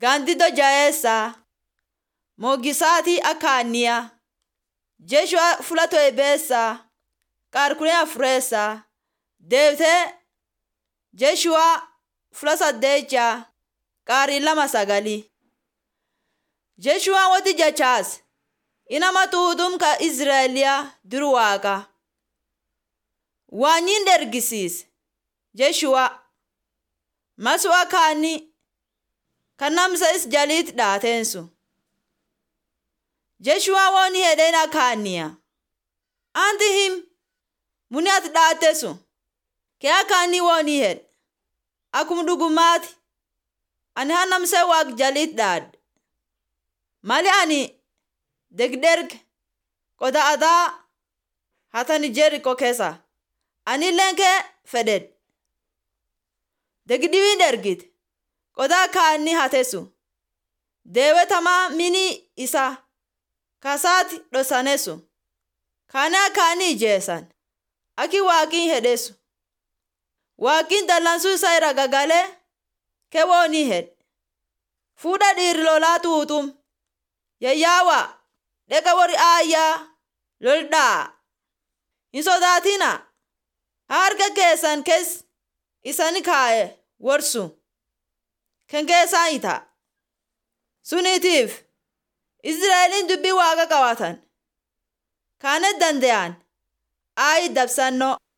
Gandido jaesa Mogisati akania Jeshua fulato ebesa Karkune afresa Devte Jeshua fulasa deja Karila masagali Jeshua wati jachas Inama tuhudum ka Israelia duruwaga Wanyin dergisis Jeshua Maswa kani Kanamsa is jalit datensu Jeshua woni hedena kania Anti him Muniat datesu Kaya kani woni hed Akumdugumati Ani hanamse wag jalit dad Mali ani Degderg Koda ada Hatani Jericho kesa Ani lenke feded Degdiwin dergit Koda kani hatesu Dewe tama mini isa Kasati dosanesu Kana kani jesan Aki wakin hedesu Wakin dalansu sayra gagale Kewoni hed Fuda dirlola tutum Yayawa Deka wori aya Lolda Insodatina Harga kesan kes Isani kae Worsu Kengesa ita Sunitif Israelin dubbi waga kawatan Kanet dandean Ay dabsanno